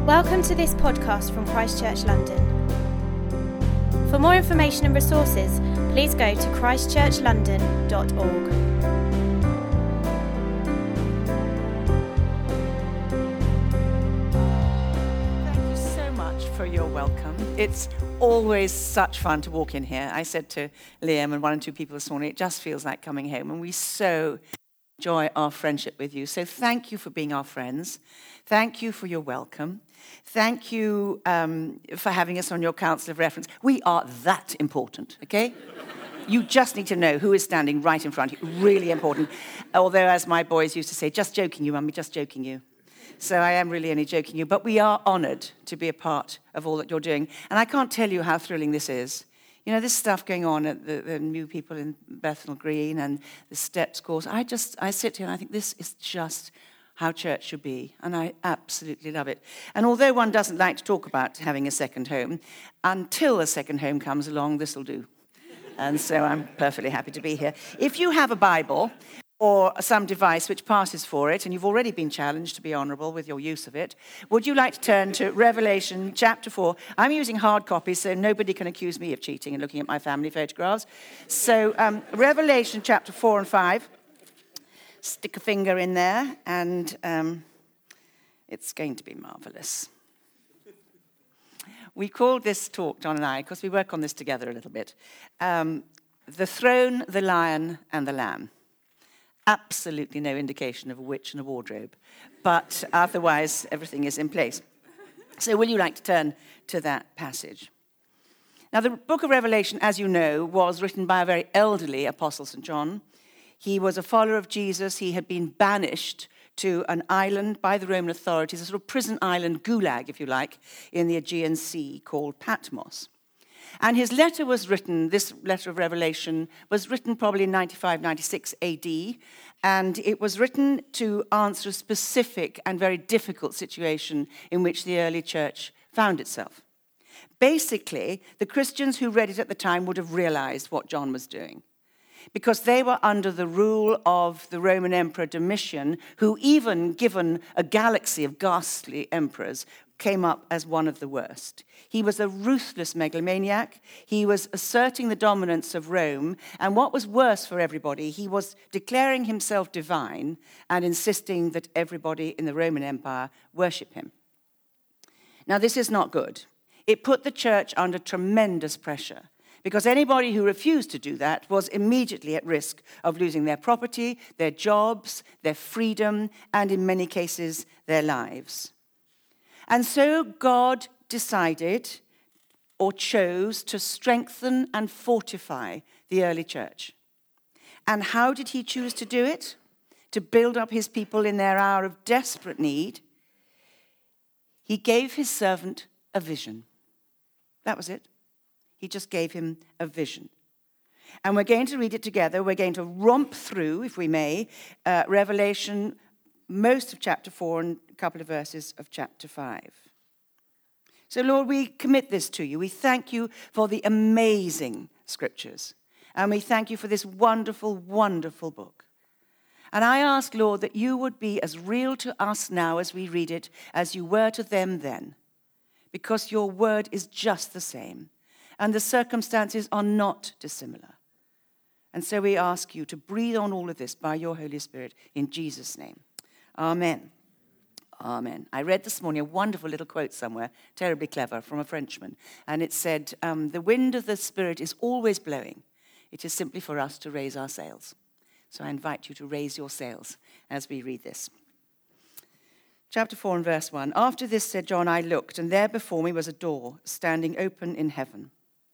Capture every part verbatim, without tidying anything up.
Welcome to this podcast from Christ Church London. For more information and resources, please go to christ church london dot org. Thank you so much for your welcome. It's always such fun to walk in here. I said to Liam and one and two people this morning, it just feels like coming home, and we so enjoy our friendship with you. So thank you for being our friends. Thank you for your welcome. Thank you um, for having us on your council of reference. We are that important, okay? You just need to know who is standing right in front of you. Really important. Although, as my boys used to say, just joking you, mummy, just joking you. So I am really only joking you. But we are honoured to be a part of all that you're doing. And I can't tell you how thrilling this is. You know, this stuff going on at the, the new people in Bethnal Green and the Steps course, I just, I sit here and I think this is just how church should be, and I absolutely love it. And although one doesn't like to talk about having a second home, until a second home comes along, this will do. And so I'm perfectly happy to be here. If you have a Bible or some device which passes for it, and you've already been challenged to be honourable with your use of it, would you like to turn to Revelation chapter four? I'm using hard copies, so nobody can accuse me of cheating and looking at my family photographs. So um, Revelation chapter four and five. Stick a finger in there, and um, it's going to be marvellous. We called this talk, John and I, because we work on this together a little bit, um, The Throne, the Lion, and the Lamb. Absolutely no indication of a witch and a wardrobe, but otherwise everything is in place. So will you like to turn to that passage? Now, the book of Revelation, as you know, was written by a very elderly Apostle Saint John. He was a follower of Jesus. He had been banished to an island by the Roman authorities, a sort of prison island, gulag, if you like, in the Aegean Sea called Patmos. And his letter was written, this letter of Revelation, was written probably in ninety-five, ninety-six A D, and it was written to answer a specific and very difficult situation in which the early church found itself. Basically, the Christians who read it at the time would have realized what John was doing, because they were under the rule of the Roman Emperor Domitian, who, even given a galaxy of ghastly emperors, came up as one of the worst. He was a ruthless megalomaniac. He was asserting the dominance of Rome, and what was worse for everybody, he was declaring himself divine and insisting that everybody in the Roman Empire worship him. Now, this is not good. It put the church under tremendous pressure, because anybody who refused to do that was immediately at risk of losing their property, their jobs, their freedom, and in many cases, their lives. And so God decided or chose to strengthen and fortify the early church. And how did he choose to do it? To build up his people in their hour of desperate need. He gave his servant a vision. That was it. He just gave him a vision. And we're going to read it together. We're going to romp through, if we may, uh, Revelation, most of chapter four and a couple of verses of chapter five. So, Lord, we commit this to you. We thank you for the amazing scriptures. And we thank you for this wonderful, wonderful book. And I ask, Lord, that you would be as real to us now as we read it as you were to them then, because your word is just the same. And the circumstances are not dissimilar. And so we ask you to breathe on all of this by your Holy Spirit in Jesus' name. Amen. Amen. I read this morning a wonderful little quote somewhere, terribly clever, from a Frenchman. And it said, um, the wind of the Spirit is always blowing. It is simply for us to raise our sails. So I invite you to raise your sails as we read this. Chapter four and verse one. After this, said John, I looked, and there before me was a door standing open in heaven.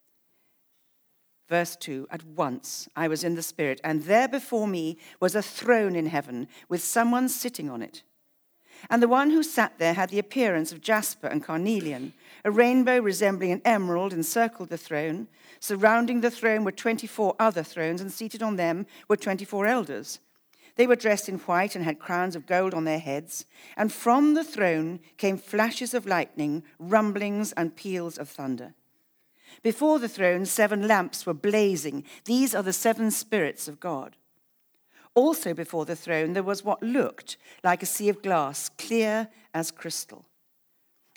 Verse two, at once I was in the Spirit, and there before me was a throne in heaven with someone sitting on it. And the one who sat there had the appearance of jasper and carnelian. A rainbow resembling an emerald encircled the throne. Surrounding the throne were twenty-four other thrones, and seated on them were twenty-four elders. They were dressed in white and had crowns of gold on their heads. And from the throne came flashes of lightning, rumblings, and peals of thunder. Before the throne, seven lamps were blazing. These are the seven spirits of God. Also before the throne, there was what looked like a sea of glass, clear as crystal.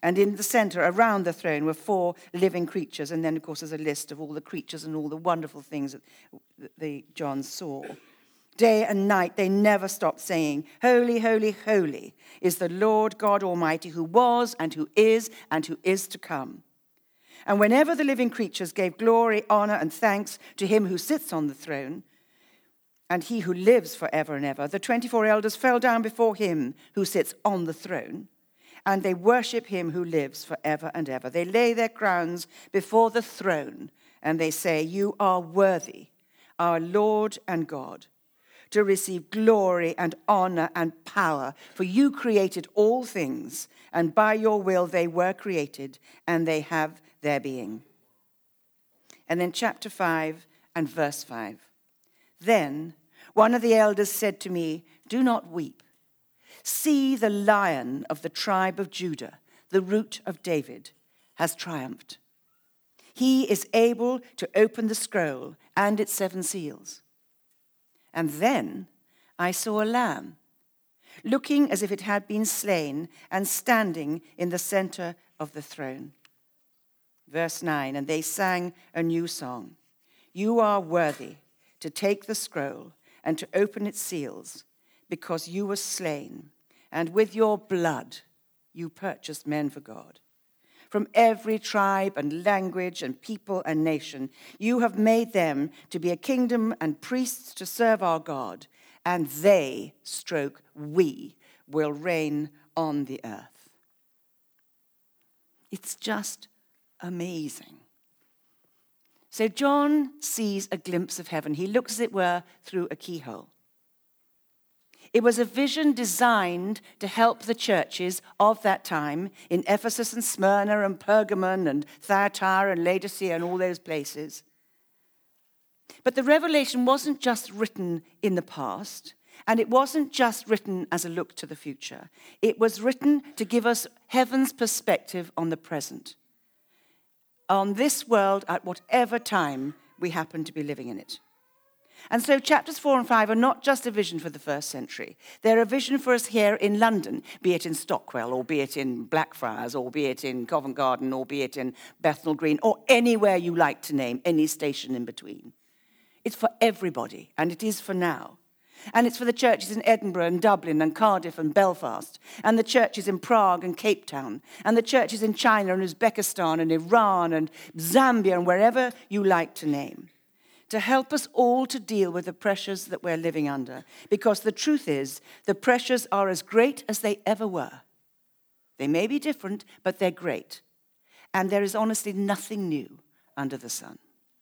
And in the center, around the throne, were four living creatures. And then, of course, there's a list of all the creatures and all the wonderful things that the John saw. Day and night, they never stopped saying, "Holy, holy, holy is the Lord God Almighty, who was and who is and who is to come." And whenever the living creatures gave glory, honor, and thanks to him who sits on the throne, and he who lives forever and ever, the twenty-four elders fell down before him who sits on the throne, and they worship him who lives forever and ever. They lay their crowns before the throne, and they say, "You are worthy, our Lord and God, to receive glory and honor and power, for you created all things, and by your will they were created, and they have their being." And then chapter five and verse five. Then one of the elders said to me, "Do not weep. See, the Lion of the tribe of Judah, the Root of David, has triumphed. He is able to open the scroll and its seven seals." And then I saw a lamb, looking as if it had been slain, and standing in the center of the throne. Verse nine, and they sang a new song. "You are worthy to take the scroll and to open its seals, because you were slain, and with your blood you purchased men for God. From every tribe and language and people and nation, you have made them to be a kingdom and priests to serve our God, and they, stroke, we, will reign on the earth." It's just amazing. So John sees a glimpse of heaven. He looks, as it were, through a keyhole. It was a vision designed to help the churches of that time in Ephesus and Smyrna and Pergamon and Thyatira and Laodicea and all those places. But the revelation wasn't just written in the past, and it wasn't just written as a look to the future. It was written to give us heaven's perspective on the present, on this world at whatever time we happen to be living in it. And so chapters four and five are not just a vision for the first century. They're a vision for us here in London, be it in Stockwell, or be it in Blackfriars, or be it in Covent Garden, or be it in Bethnal Green, or anywhere you like to name, any station in between. It's for everybody, and it is for now. And it's for the churches in Edinburgh and Dublin and Cardiff and Belfast, and the churches in Prague and Cape Town, and the churches in China and Uzbekistan and Iran and Zambia and wherever you like to name, to help us all to deal with the pressures that we're living under. Because the truth is, the pressures are as great as they ever were. They may be different, but they're great. And there is honestly nothing new under the sun.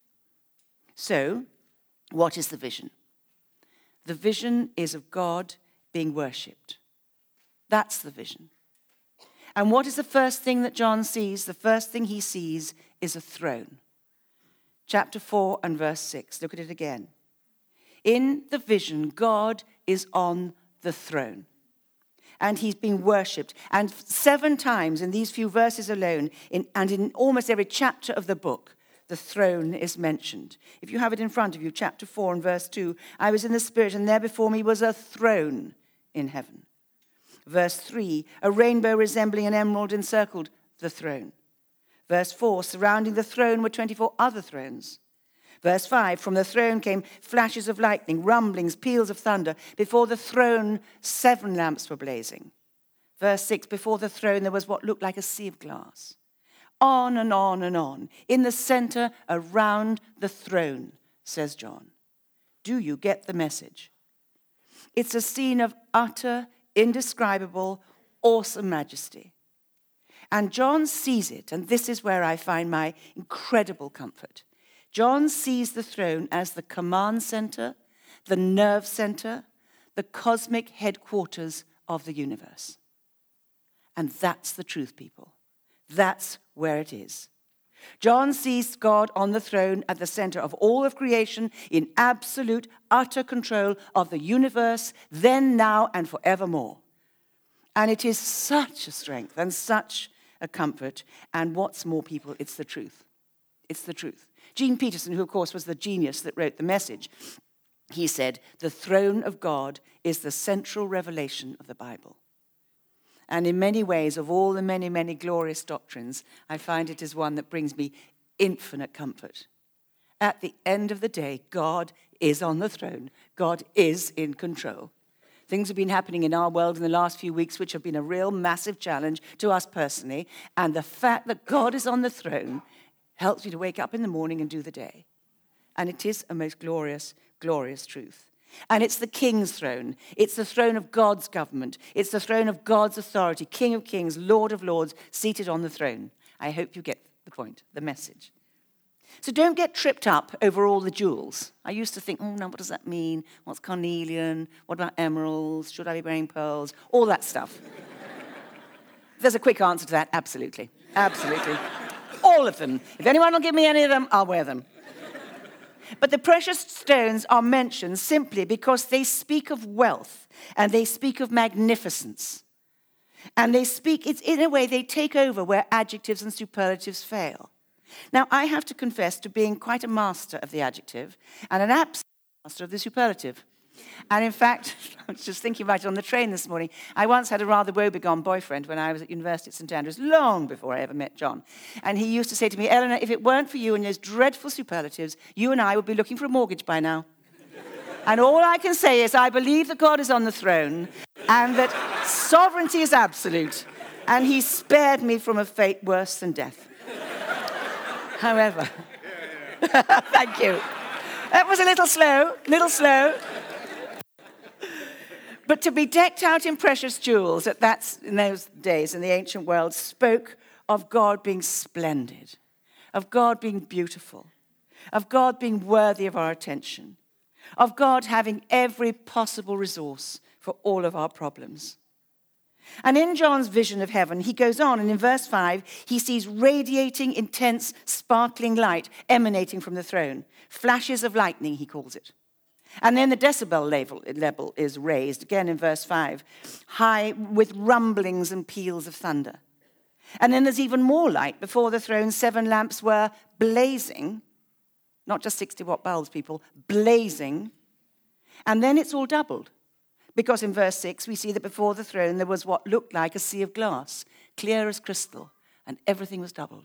So, what is the vision? The vision is of God being worshipped. That's the vision. And what is the first thing that John sees? The first thing he sees is a throne. Chapter four and verse six. Look at it again. In the vision, God is on the throne, and he's being worshipped. And seven times in these few verses alone, in, and in almost every chapter of the book, the throne is mentioned. If you have it in front of you, chapter four and verse two, "I was in the Spirit, and there before me was a throne in heaven." Verse three, "A rainbow resembling an emerald encircled the throne." Verse four, "Surrounding the throne were twenty-four other thrones." Verse five, "From the throne came flashes of lightning, rumblings, peals of thunder. Before the throne, seven lamps were blazing." Verse six, "Before the throne there was what looked like a sea of glass." On and on and on. In the center, around the throne, says John. Do you get the message? It's a scene of utter, indescribable, awesome majesty. And John sees it, and this is where I find my incredible comfort. John sees the throne as the command center, the nerve center, the cosmic headquarters of the universe. And that's the truth, people. That's where it is. John sees God on the throne at the center of all of creation, in absolute, utter control of the universe, then, now, and forevermore. And it is such a strength and such a comfort. And what's more, people, it's the truth. It's the truth. Gene Peterson, who, of course, was the genius that wrote the message, he said, "The throne of God is the central revelation of the Bible." And in many ways, of all the many, many glorious doctrines, I find it is one that brings me infinite comfort. At the end of the day, God is on the throne. God is in control. Things have been happening in our world in the last few weeks which have been a real massive challenge to us personally. And the fact that God is on the throne helps me to wake up in the morning and do the day. And it is a most glorious, glorious truth. And it's the King's throne. It's the throne of God's government. It's the throne of God's authority, King of kings, Lord of lords, seated on the throne. I hope you get the point, the message. So don't get tripped up over all the jewels. I used to think, oh, no, what does that mean? What's carnelian? What about emeralds? Should I be wearing pearls? All that stuff. There's a quick answer to that. Absolutely. Absolutely. All of them. If anyone will give me any of them, I'll wear them. But the precious stones are mentioned simply because they speak of wealth and they speak of magnificence. And they speak, it's in a way, they take over where adjectives and superlatives fail. Now, I have to confess to being quite a master of the adjective and an absolute master of the superlative. And in fact, I was just thinking about it on the train this morning. I once had a rather woebegone boyfriend when I was at university at St Andrews, long before I ever met John. And he used to say to me, Eleanor, if it weren't for you and those dreadful superlatives, you and I would be looking for a mortgage by now. And all I can say is I believe that God is on the throne and that sovereignty is absolute. And he spared me from a fate worse than death. However, thank you. That was a little slow, little slow. But to be decked out in precious jewels at that, in those days in the ancient world spoke of God being splendid, of God being beautiful, of God being worthy of our attention, of God having every possible resource for all of our problems. And in John's vision of heaven, he goes on, and in verse five, he sees radiating, intense, sparkling light emanating from the throne. Flashes of lightning, he calls it. And then the decibel level, level is raised, again in verse five, high with rumblings and peals of thunder. And then there's even more light. Before the throne, seven lamps were blazing, not just sixty-watt bulbs, people, blazing. And then it's all doubled. Because in verse six, we see that before the throne, there was what looked like a sea of glass, clear as crystal, and everything was doubled.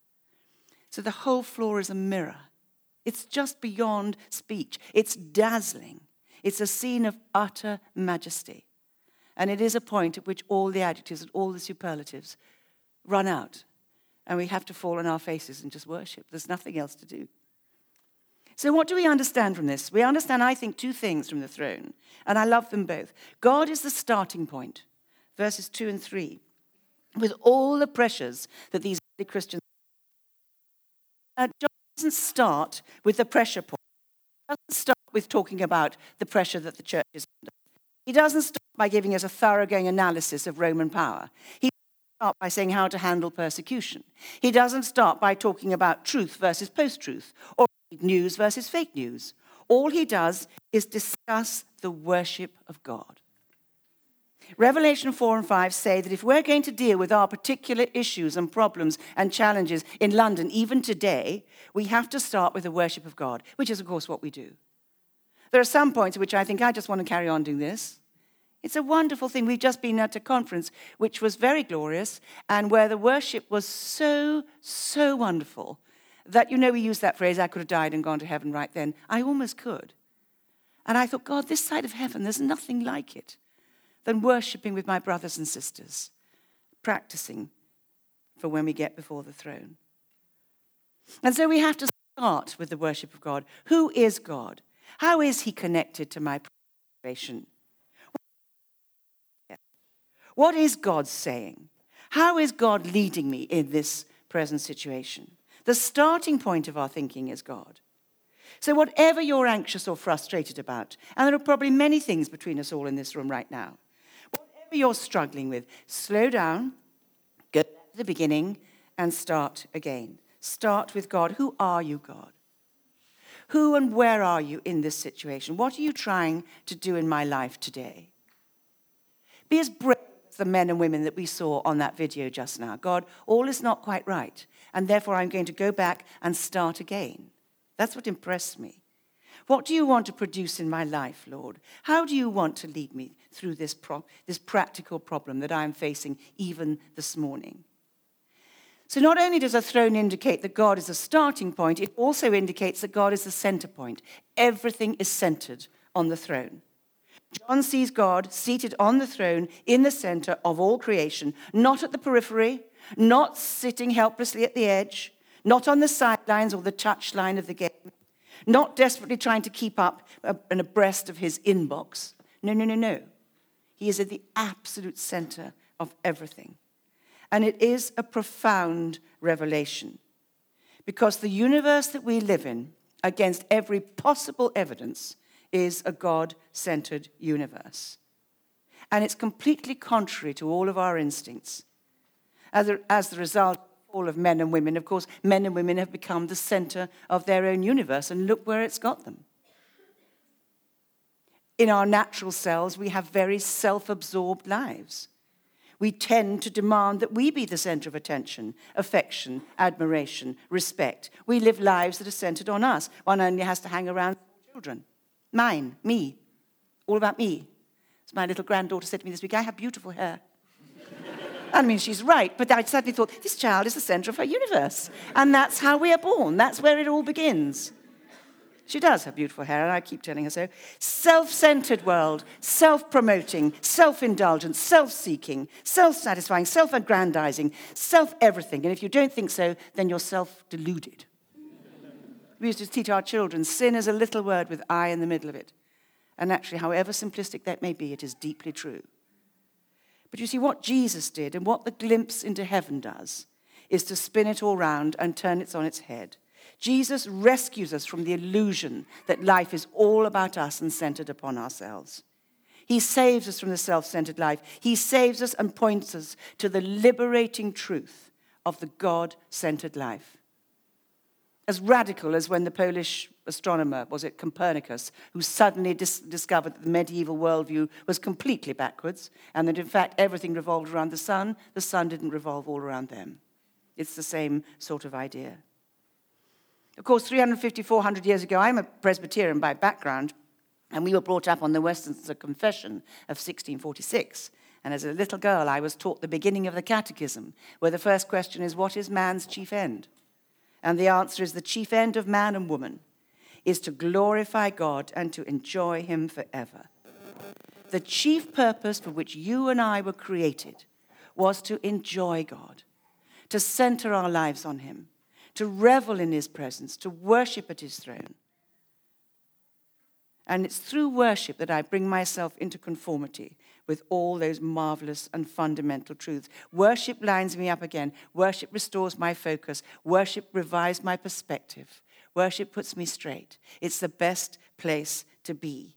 So the whole floor is a mirror. It's just beyond speech. It's dazzling. It's a scene of utter majesty. And it is a point at which all the adjectives and all the superlatives run out. And we have to fall on our faces and just worship. There's nothing else to do. So what do we understand from this? We understand, I think, two things from the throne, and I love them both. God is the starting point, verses two and three, with all the pressures that these early Christians have. Uh, John doesn't start with the pressure point. He doesn't start with talking about the pressure that the church is under. He doesn't start by giving us a thoroughgoing analysis of Roman power. He doesn't start by saying how to handle persecution. He doesn't start by talking about truth versus post-truth, or news versus fake news. All he does is discuss the worship of God. Revelation four and five say that if we're going to deal with our particular issues and problems and challenges in London, even today, we have to start with the worship of God, which is, of course, what we do. There are some points at which I think I just want to carry on doing this. It's a wonderful thing. We've just been at a conference which was very glorious and where the worship was so, so wonderful that, you know, we use that phrase, I could have died and gone to heaven right then. I almost could. And I thought, God, this side of heaven, there's nothing like it than worshiping with my brothers and sisters, practicing for when we get before the throne. And so we have to start with the worship of God. Who is God? How is he connected to my preparation? What is God saying? How is God leading me in this present situation? The starting point of our thinking is God. So whatever you're anxious or frustrated about, and there are probably many things between us all in this room right now, whatever you're struggling with, slow down, go to the beginning, and start again. Start with God. Who are you, God? Who and where are you in this situation? What are you trying to do in my life today? Be as brave as the men and women that we saw on that video just now. God, all is not quite right, and therefore I'm going to go back and start again. That's what impressed me. What do you want to produce in my life, Lord? How do you want to lead me through this, pro- this practical problem that I'm facing even this morning? So not only does a throne indicate that God is a starting point, it also indicates that God is the center point. Everything is centered on the throne. John sees God seated on the throne in the center of all creation, not at the periphery, not sitting helplessly at the edge, not on the sidelines or the touchline of the game, not desperately trying to keep up and abreast of his inbox. No, no, no, no. He is at the absolute center of everything. And it is a profound revelation, because the universe that we live in, against every possible evidence, is a God-centered universe. And it's completely contrary to all of our instincts. As, a, as the result of all of men and women, of course, men and women have become the center of their own universe, and look where it's got them. In our natural selves, we have very self-absorbed lives. We tend to demand that we be the center of attention, affection, admiration, respect. We live lives that are centered on us. One only has to hang around children. Mine, me, all about me. As my little granddaughter said to me this week, I have beautiful hair. I mean, she's right, but I suddenly thought, this child is the center of her universe. And that's how we are born. That's where it all begins. She does have beautiful hair, and I keep telling her so. Self-centered world, self-promoting, self-indulgent, self-seeking, self-satisfying, self-aggrandizing, self-everything. And if you don't think so, then you're self-deluded. We used to teach our children, sin is a little word with I in the middle of it. And actually, however simplistic that may be, it is deeply true. But you see, what Jesus did and what the glimpse into heaven does is to spin it all round and turn it on its head. Jesus rescues us from the illusion that life is all about us and centered upon ourselves. He saves us from the self-centered life. He saves us and points us to the liberating truth of the God-centered life. As radical as when the Polish astronomer, was it Copernicus, who suddenly dis- discovered that the medieval worldview was completely backwards, and that in fact everything revolved around the sun, the sun didn't revolve all around them. It's the same sort of idea. Of course, three hundred fifty, four hundred years ago, I'm a Presbyterian by background, and we were brought up on the Westminster Confession of sixteen forty-six. And as a little girl, I was taught the beginning of the Catechism, where the first question is, what is man's chief end? And the answer is, the chief end of man and woman is to glorify God and to enjoy him forever. The chief purpose for which you and I were created was to enjoy God, to center our lives on him, to revel in his presence, to worship at his throne. And it's through worship that I bring myself into conformity with all those marvelous and fundamental truths. Worship lines me up again. Worship restores my focus. Worship revives my perspective. Worship puts me straight. It's the best place to be.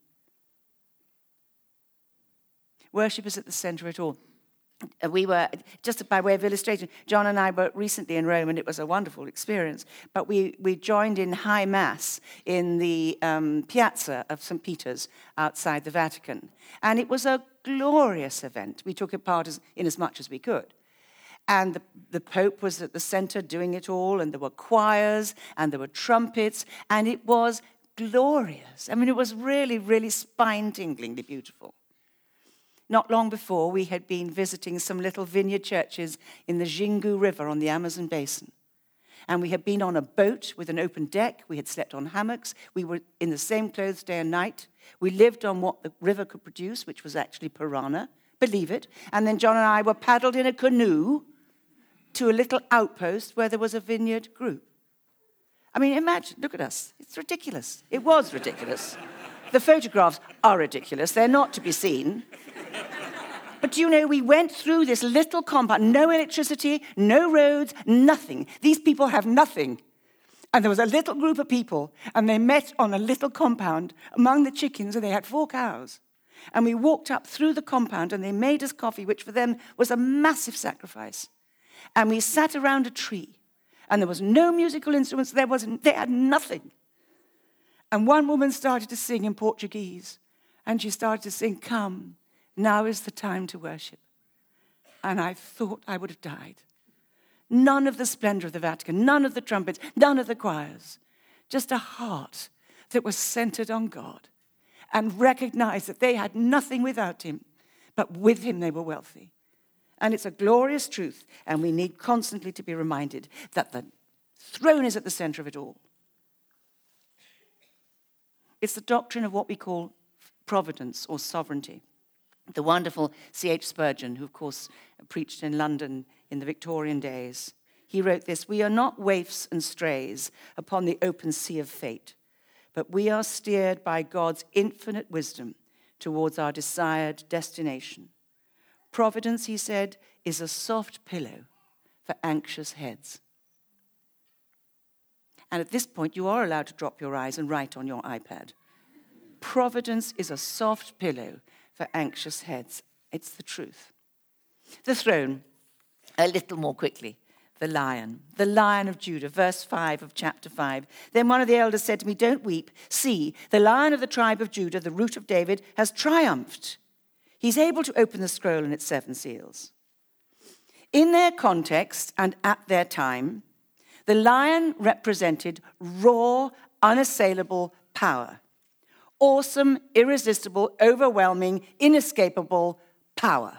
Worship is at the center of it all. We were, just by way of illustration, John and I were recently in Rome, and it was a wonderful experience. But we, we joined in high mass in the um, piazza of Saint Peter's outside the Vatican. And it was a glorious event. We took it part as, in as much as we could. And the, the Pope was at the center doing it all, and there were choirs, and there were trumpets, and it was glorious. I mean, it was really, really spine-tinglingly beautiful. Not long before, we had been visiting some little vineyard churches in the Xingu River on the Amazon basin. And we had been on a boat with an open deck. We had slept on hammocks. We were in the same clothes day and night. We lived on what the river could produce, which was actually piranha, believe it. And then John and I were paddled in a canoe to a little outpost where there was a vineyard group. I mean, imagine, look at us. It's ridiculous. It was ridiculous. The photographs are ridiculous. They're not to be seen. But you know, we went through this little compound, no electricity, no roads, nothing. These people have nothing. And there was a little group of people, and they met on a little compound among the chickens, and they had four cows. And we walked up through the compound, and they made us coffee, which for them was a massive sacrifice. And we sat around a tree, and there was no musical instruments. There was, they had nothing. And one woman started to sing in Portuguese, and she started to sing, "Come, now is the time to worship." And I thought I would have died. None of the splendor of the Vatican, none of the trumpets, none of the choirs. Just a heart that was centered on God and recognized that they had nothing without him, but with him they were wealthy. And it's a glorious truth, and we need constantly to be reminded that the throne is at the center of it all. It's the doctrine of what we call providence or sovereignty. The wonderful C H Spurgeon, who of course preached in London in the Victorian days, he wrote this: "We are not waifs and strays upon the open sea of fate, but we are steered by God's infinite wisdom towards our desired destination. Providence," he said, "is a soft pillow for anxious heads." And at this point, you are allowed to drop your eyes and write on your iPad. Providence is a soft pillow for anxious heads. It's the truth. The throne, a little more quickly. The lion, the Lion of Judah, verse five of chapter five. "Then one of the elders said to me, 'Don't weep. See, the Lion of the tribe of Judah, the Root of David, has triumphed. He's able to open the scroll and its seven seals.'" In their context and at their time, the lion represented raw, unassailable power. Awesome, irresistible, overwhelming, inescapable power.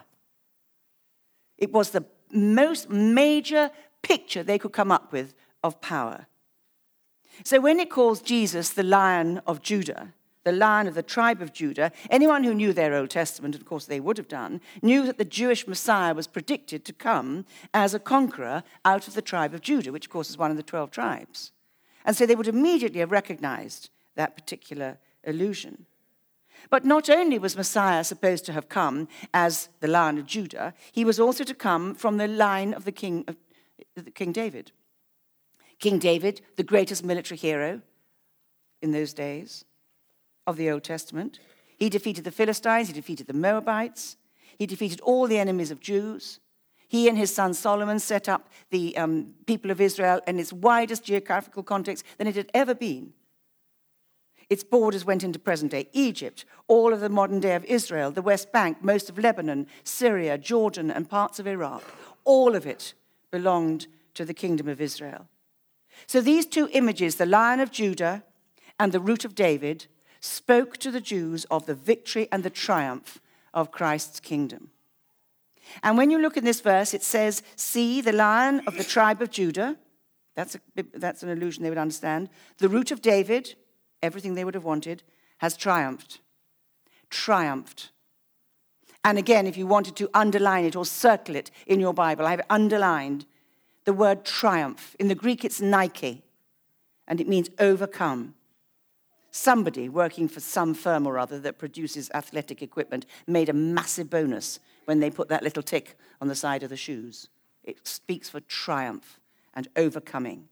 It was the most major picture they could come up with of power. So when it calls Jesus the Lion of Judah, the Lion of the tribe of Judah, anyone who knew their Old Testament, of course they would have done, knew that the Jewish Messiah was predicted to come as a conqueror out of the tribe of Judah, which of course is one of the twelve tribes. And so they would immediately have recognized that particular allusion. But not only was Messiah supposed to have come as the Lion of Judah, he was also to come from the line of the king of King David. King David, the greatest military hero in those days of the Old Testament. He defeated the Philistines, he defeated the Moabites, he defeated all the enemies of Jews. He and his son Solomon set up the um, people of Israel in its widest geographical context than it had ever been. Its borders went into present-day Egypt, all of the modern day of Israel, the West Bank, most of Lebanon, Syria, Jordan, and parts of Iraq. All of it belonged to the kingdom of Israel. So these two images, the Lion of Judah and the Root of David, spoke to the Jews of the victory and the triumph of Christ's kingdom. And when you look in this verse, it says, "See, the Lion of the tribe of Judah," that's, a, that's an allusion they would understand, "the Root of David," everything they would have wanted, has triumphed. Triumphed. And again, if you wanted to underline it or circle it in your Bible, I have underlined the word triumph. In the Greek, it's Nike, and it means overcome. Somebody working for some firm or other that produces athletic equipment made a massive bonus when they put that little tick on the side of the shoes. It speaks for triumph and overcoming.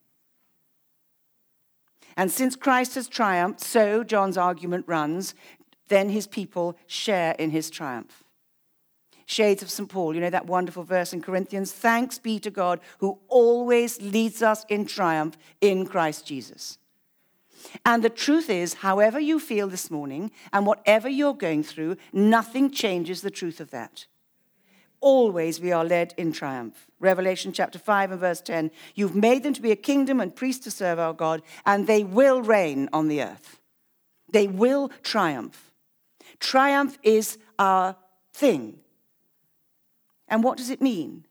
And since Christ has triumphed, so, John's argument runs, then his people share in his triumph. Shades of Saint Paul, you know that wonderful verse in Corinthians, "Thanks be to God who always leads us in triumph in Christ Jesus." And the truth is, however you feel this morning and whatever you're going through, nothing changes the truth of that. Always we are led in triumph. Revelation chapter five and verse ten, "You've made them to be a kingdom and priests to serve our God, and they will reign on the earth." They will triumph. Triumph is our thing. And what does it mean?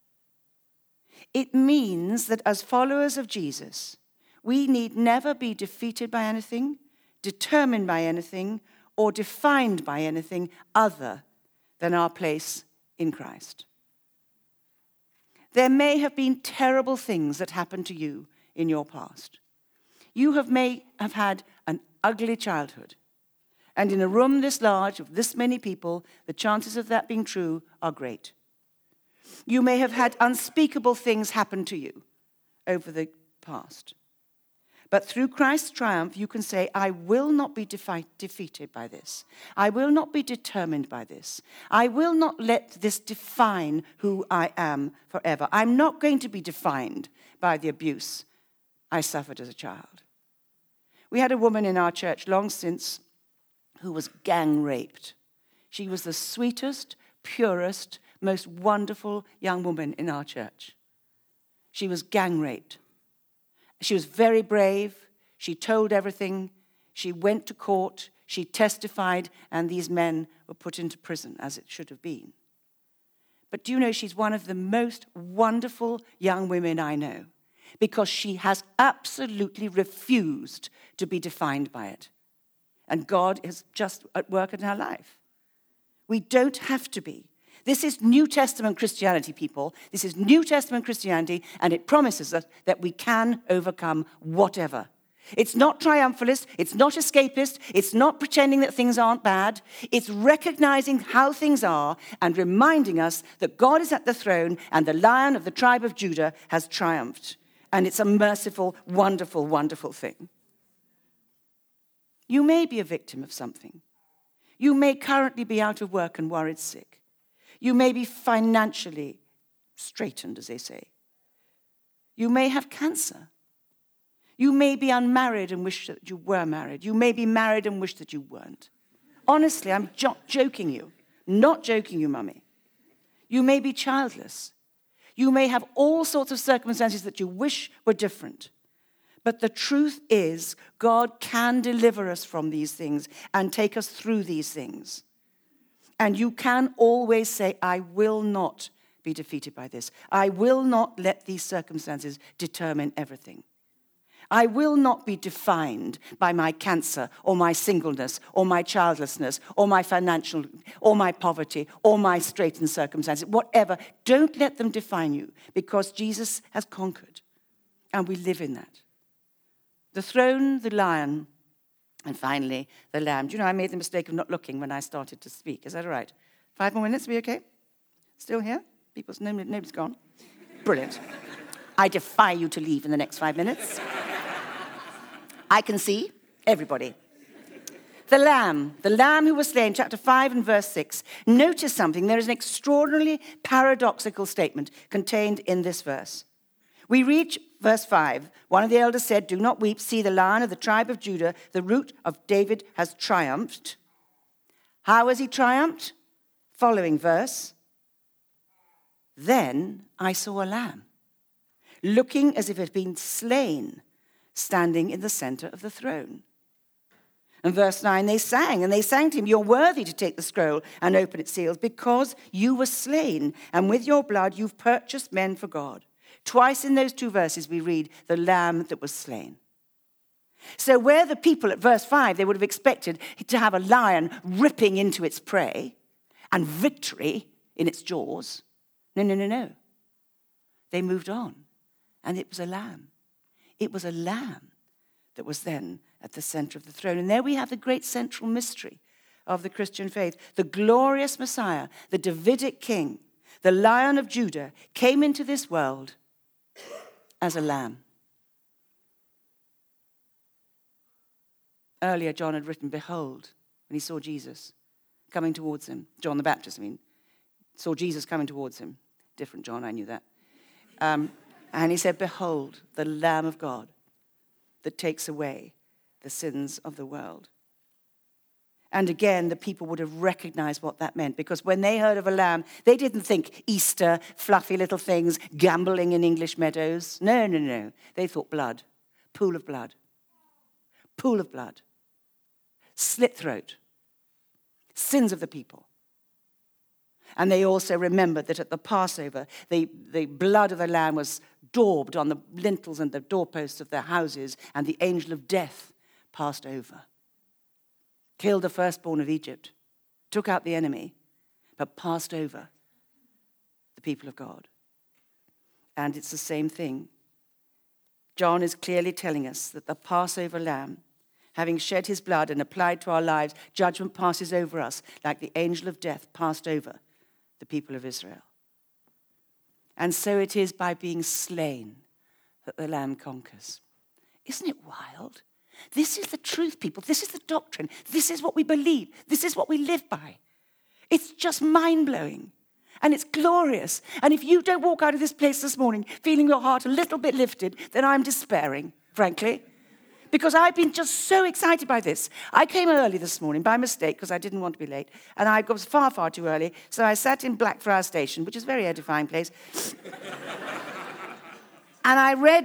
It means that as followers of Jesus, we need never be defeated by anything, determined by anything, or defined by anything other than our place in Christ. There may have been terrible things that happened to you in your past. You have may have had an ugly childhood. And in a room this large, of this many people, the chances of that being true are great. You may have had unspeakable things happen to you over the past. But through Christ's triumph, you can say, "I will not be defi- defeated by this. I will not be determined by this. I will not let this define who I am forever. I'm not going to be defined by the abuse I suffered as a child." We had a woman in our church long since who was gang raped. She was the sweetest, purest, most wonderful young woman in our church. She was gang raped. She was very brave. She told everything. She went to court, she testified, and these men were put into prison, as it should have been. But do you know, she's one of the most wonderful young women I know, because she has absolutely refused to be defined by it. And God is just at work in her life. We don't have to be. This is New Testament Christianity, people. This is New Testament Christianity, and it promises us that we can overcome whatever. It's not triumphalist, it's not escapist, it's not pretending that things aren't bad. It's recognizing how things are and reminding us that God is at the throne and the Lion of the tribe of Judah has triumphed. And it's a merciful, wonderful, wonderful thing. You may be a victim of something. You may currently be out of work and worried sick. You may be financially straitened, as they say. You may have cancer. You may be unmarried and wish that you were married. You may be married and wish that you weren't. Honestly, I'm jo- joking you. Not joking you, mummy. You may be childless. You may have all sorts of circumstances that you wish were different. But the truth is, God can deliver us from these things and take us through these things. And you can always say, I will not be defeated by this. I will not let these circumstances determine everything. I will not be defined by my cancer or my singleness or my childlessness or my financial or my poverty or my straitened circumstances, whatever. Don't let them define you, because Jesus has conquered and we live in that. The throne, the lion, and finally the lamb. Do you know, I made the mistake of not looking when I started to speak. Is that all right? Five more minutes, are we okay? Still here? People's, nobody's gone? Brilliant. I defy you to leave in the next five minutes. I can see everybody. The lamb, the lamb who was slain, chapter five and verse six. Notice something. There is an extraordinarily paradoxical statement contained in this verse. We read verse five. One of the elders said, do not weep. See, the Lion of the tribe of Judah, the Root of David, has triumphed. How has he triumphed? Following verse. Then I saw a lamb, looking as if it had been slain, standing in the center of the throne. And verse nine, they sang, and they sang to him, you're worthy to take the scroll and open its seals, because you were slain, and with your blood you've purchased men for God. Twice in those two verses we read, the lamb that was slain. So where the people at verse five, they would have expected to have a lion ripping into its prey and victory in its jaws. No, no, no, no. They moved on, and it was a lamb. It was a lamb that was then at the center of the throne. And there we have the great central mystery of the Christian faith. The glorious Messiah, the Davidic king, the Lion of Judah, came into this world as a lamb. Earlier, John had written, behold, when he saw Jesus coming towards him. John the Baptist, I mean, saw Jesus coming towards him. Different John, I knew that. Um, And he said, behold, the Lamb of God that takes away the sins of the world. And again, the people would have recognized what that meant, because when they heard of a lamb, they didn't think Easter, fluffy little things, gambling in English meadows. No, no, no. They thought blood, pool of blood, pool of blood, slit throat, sins of the people. And they also remembered that at the Passover, the, the blood of the lamb was daubed on the lintels and the doorposts of their houses, and the angel of death passed over. Killed the firstborn of Egypt, took out the enemy, but passed over the people of God. And it's the same thing. John is clearly telling us that the Passover lamb, having shed his blood and applied to our lives, judgment passes over us like the angel of death passed over the people of Israel. And so it is by being slain that the lamb conquers. Isn't it wild? This is the truth, people. This is the doctrine. This is what we believe. This is what we live by. It's just mind-blowing. And it's glorious. And if you don't walk out of this place this morning feeling your heart a little bit lifted, then I'm despairing, frankly. Because I've been just so excited by this. I came early this morning by mistake because I didn't want to be late. And I was far, far too early. So I sat in Blackfriars Station, which is a very edifying place. And I read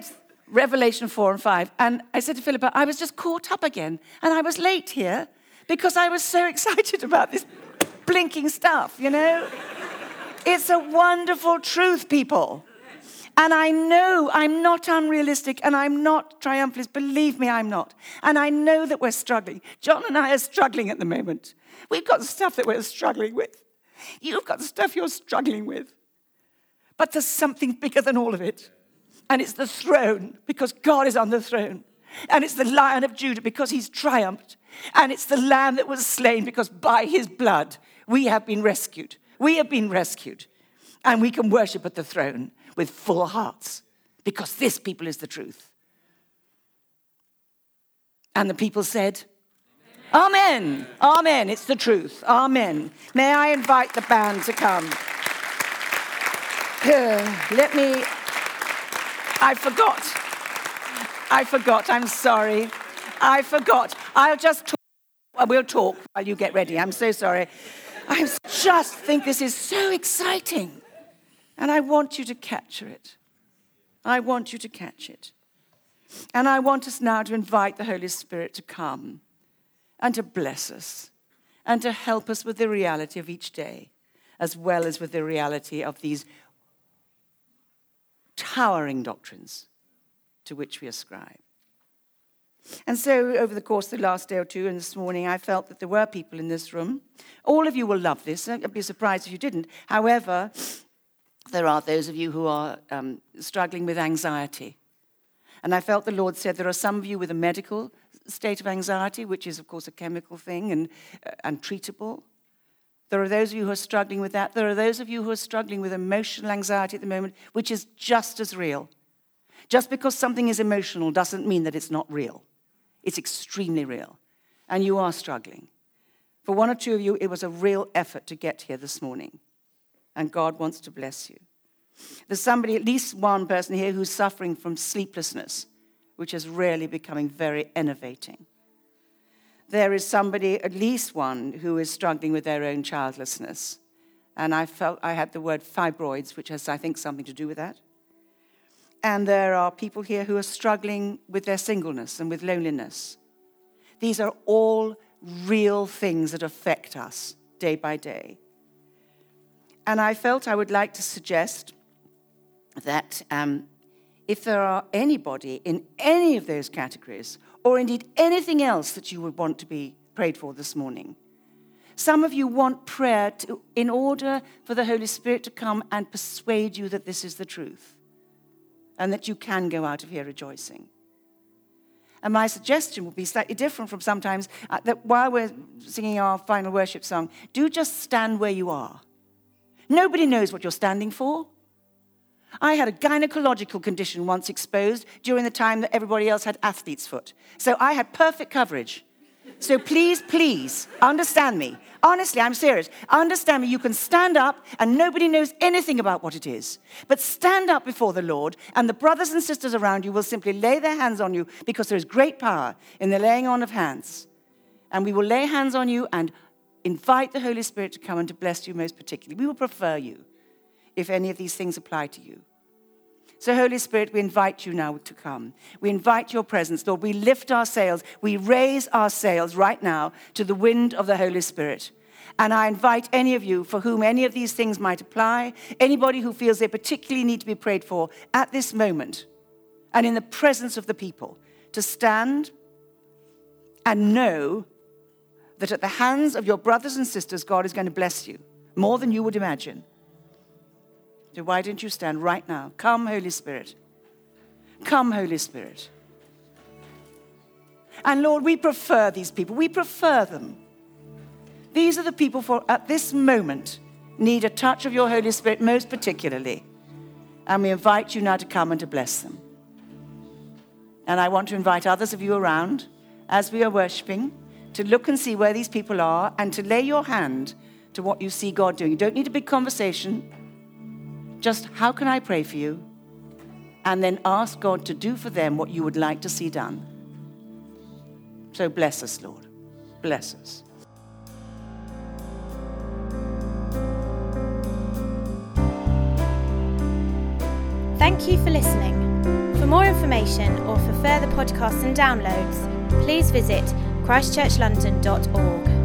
Revelation four and five. And I said to Philippa, I was just caught up again. And I was late here because I was so excited about this blinking stuff, you know? It's a wonderful truth, people. And I know I'm not unrealistic and I'm not triumphalist. Believe me, I'm not. And I know that we're struggling. John and I are struggling at the moment. We've got stuff that we're struggling with. You've got stuff you're struggling with. But there's something bigger than all of it. And it's the throne, because God is on the throne. And it's the Lion of Judah, because he's triumphed. And it's the Lamb that was slain, because by his blood we have been rescued. We have been rescued. And we can worship at the throne with full hearts, because this, people, is the truth. And the people said, Amen. Amen. Amen. It's the truth. Amen. May I invite the band to come. Let me, I forgot. I forgot. I'm sorry. I forgot. I'll just talk. We'll talk while you get ready. I'm so sorry. I just think this is so exciting. And I want you to capture it. I want you to catch it. And I want us now to invite the Holy Spirit to come and to bless us and to help us with the reality of each day, as well as with the reality of these towering doctrines to which we ascribe. And so over the course of the last day or two and this morning, I felt that there were people in this room. All of you will love this. I'd be surprised if you didn't. However, there are those of you who are um, struggling with anxiety. And I felt the Lord said there are some of you with a medical state of anxiety, which is, of course, a chemical thing and, uh, and treatable. There are those of you who are struggling with that. There are those of you who are struggling with emotional anxiety at the moment, which is just as real. Just because something is emotional doesn't mean that it's not real. It's extremely real. And you are struggling. For one or two of you, it was a real effort to get here this morning. And God wants to bless you. There's somebody, at least one person here, who's suffering from sleeplessness, which is really becoming very enervating. There is somebody, at least one, who is struggling with their own childlessness. And I felt I had the word fibroids, which has, I think, something to do with that. And there are people here who are struggling with their singleness and with loneliness. These are all real things that affect us day by day. And I felt I would like to suggest that um, if there are anybody in any of those categories, or indeed anything else that you would want to be prayed for this morning, some of you want prayer to, in order for the Holy Spirit to come and persuade you that this is the truth, and that you can go out of here rejoicing. And my suggestion would be slightly different from sometimes, uh, that while we're singing our final worship song, do just stand where you are. Nobody knows what you're standing for. I had a gynecological condition once exposed during the time that everybody else had athlete's foot. So I had perfect coverage. So please, please, understand me. Honestly, I'm serious. Understand me. You can stand up and nobody knows anything about what it is. But stand up before the Lord and the brothers and sisters around you will simply lay their hands on you, because there is great power in the laying on of hands. And we will lay hands on you and invite the Holy Spirit to come and to bless you most particularly. We will prefer you if any of these things apply to you. So, Holy Spirit, we invite you now to come. We invite your presence, Lord. We lift our sails. We raise our sails right now to the wind of the Holy Spirit. And I invite any of you for whom any of these things might apply, anybody who feels they particularly need to be prayed for at this moment and in the presence of the people, to stand and know that at the hands of your brothers and sisters, God is going to bless you more than you would imagine. So why don't you stand right now? Come, Holy Spirit. Come, Holy Spirit. And Lord, we prefer these people. We prefer them. These are the people who, at this moment, need a touch of your Holy Spirit most particularly. And we invite you now to come and to bless them. And I want to invite others of you around as we are worshiping to look and see where these people are and to lay your hand to what you see God doing. You don't need a big conversation. Just, how can I pray for you? And then ask God to do for them what you would like to see done. So bless us, Lord. Bless us. Thank you for listening. For more information or for further podcasts and downloads, please visit christchurch london dot org.